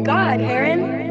God, Heron.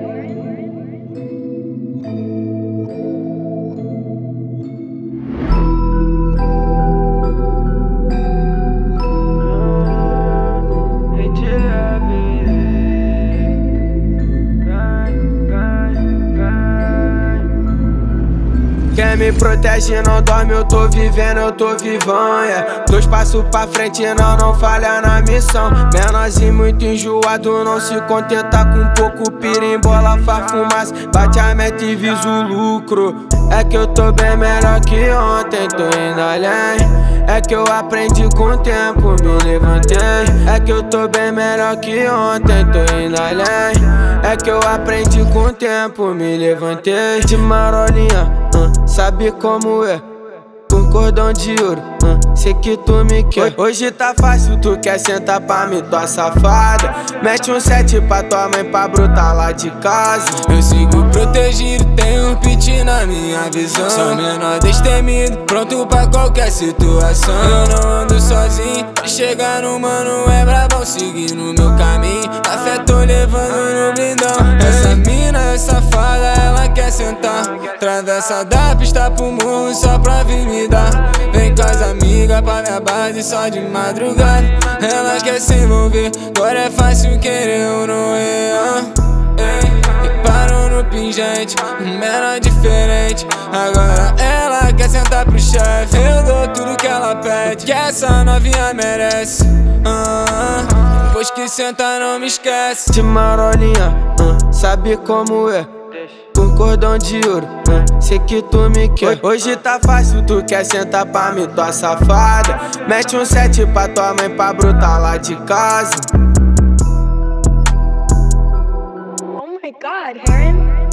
Quem me protege não dorme, eu tô vivendo, eu tô vivão, yeah. 2 passos pra frente, não falha na missão. Menorzinho muito enjoado, não se contenta com pouco. Pirimbola, faz fumaça, bate a meta e visa o lucro. É que eu tô bem melhor que ontem, tô indo além. É que eu aprendi com o tempo, me levantei. É que eu tô bem melhor que ontem, tô indo além. É que eu aprendi com o tempo, me levantei. De marolinha, sabe como é? Com cordão de ouro, sei que tu me quer. Hoje tá fácil, tu quer sentar pra mim, tua safada. Mete um 7 pra tua mãe pra brotar lá de casa. Eu sigo protegido, tenho um pit na minha visão. Sou menor destemido, pronto pra qualquer situação. Eu não ando sozinho, pra chegar no mano é brabão. Seguindo meu caminho, a fé tô levando no blindão. Essa mina é safada, ela quer sentar. Travessa da pista pro morro só pra vir me dar. Vem com as amigas pra minha base só de madrugada. Ela quer se envolver, agora é fácil querer ou não é. Parou no pingente, menor diferente. Agora ela quer sentar pro chefe. Eu dou tudo que ela pede, que essa novinha merece. Depois que senta não me esquece. De marolinha, sabe como é? Com cordão de ouro, sei que tu me quer. Hoje tá fácil, tu quer sentar pra mim, tua safada. Mete um 7 pra tua mãe pra brotar lá de casa. Oh my God, Heron.